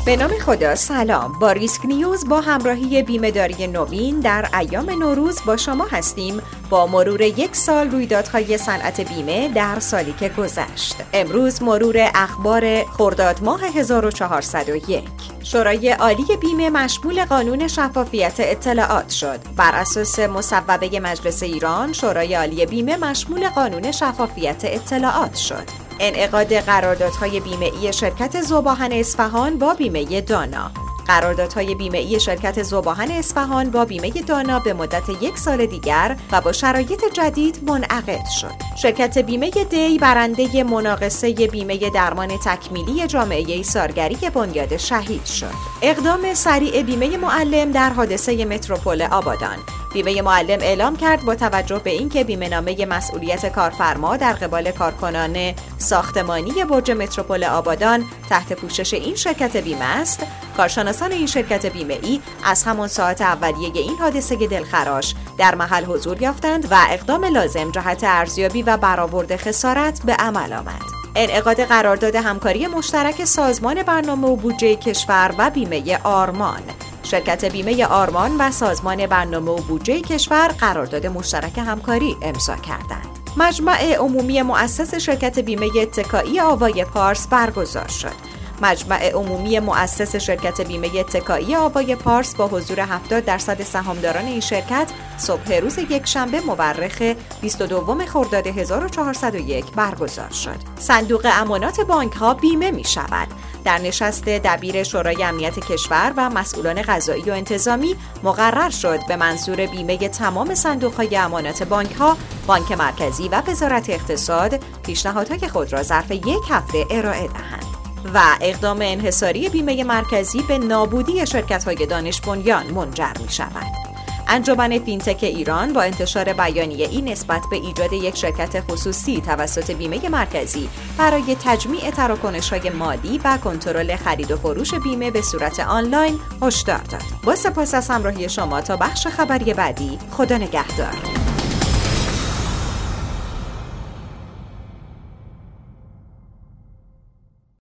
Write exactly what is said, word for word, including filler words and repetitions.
به نام خدا. سلام. با ریسک نیوز با همراهی بیمه داری نوین در ایام نوروز با شما هستیم با مرور یک سال رویدادهای صنعت بیمه در سالی که گذشت. امروز مرور اخبار خرداد ماه هزار و چهارصد و یک. شورای عالی بیمه مشمول قانون شفافیت اطلاعات شد. بر اساس مصوبه مجلس ایران، شورای عالی بیمه مشمول قانون شفافیت اطلاعات شد. انعقاد قراردادهای بیمه‌ای شرکت ذوباهن اصفهان با بیمه دانا. قراردادهای بیمه‌ای شرکت ذوباهن اصفهان با بیمه دانا به مدت یک سال دیگر و با شرایط جدید منعقد شد. شرکت بیمه دی برنده مناقصه بیمه درمان تکمیلی جامعه ایثارگری بنیاد شهید شد. اقدام سریع بیمه معلم در حادثه متروپول آبادان. بیمه معلم اعلام کرد با توجه به اینکه بیمه‌نامه مسئولیت کارفرما در قبال کارکنان ساختمانی برج متروپول آبادان تحت پوشش این شرکت بیمه است، کارشناسان این شرکت بیمه‌ای از همان ساعت اولیه این حادثه دلخراش در محل حضور یافتند و اقدام لازم جهت ارزیابی و برآورد خسارت به عمل آمد. انعقاد قرارداد همکاری مشترک سازمان برنامه و بودجه کشور و بیمه آرمان. شرکت بیمه آرمان و سازمان برنامه و بودجه کشور قرارداد مشترک همکاری امضا کردند. مجمع عمومی مؤسس شرکت بیمه اتکایی آوای پارس برگزار شد. مجمع عمومی مؤسس شرکت بیمه اتکایی آوای پارس با حضور هفتاد درصد سهامداران این شرکت صبح روز یکشنبه مورخ بیست و دوم خرداد هزار و چهارصد و یک برگزار شد. صندوق امانات بانک ها بیمه می شود. در نشست دبیر شورای امنیت کشور و مسئولان قضایی و انتظامی مقرر شد به منظور بیمه تمام صندوق‌های امانات بانک‌ها، بانک مرکزی و وزارت اقتصاد پیشنهادهای خود را ظرف یک هفته ارائه دهند. و اقدام انحصاری بیمه مرکزی به نابودی شرکت‌های دانش بنیان منجر می‌شود. انجمن فینتک ایران با انتشار بیانیه‌ای نسبت به ایجاد یک شرکت خصوصی توسط بیمه مرکزی برای تجمیع تراکنش‌های مالی و کنترل خرید و فروش بیمه به صورت آنلاین هشدار داد. با سپاس از همراهی شما تا بخش خبری بعدی، خدا نگهدار.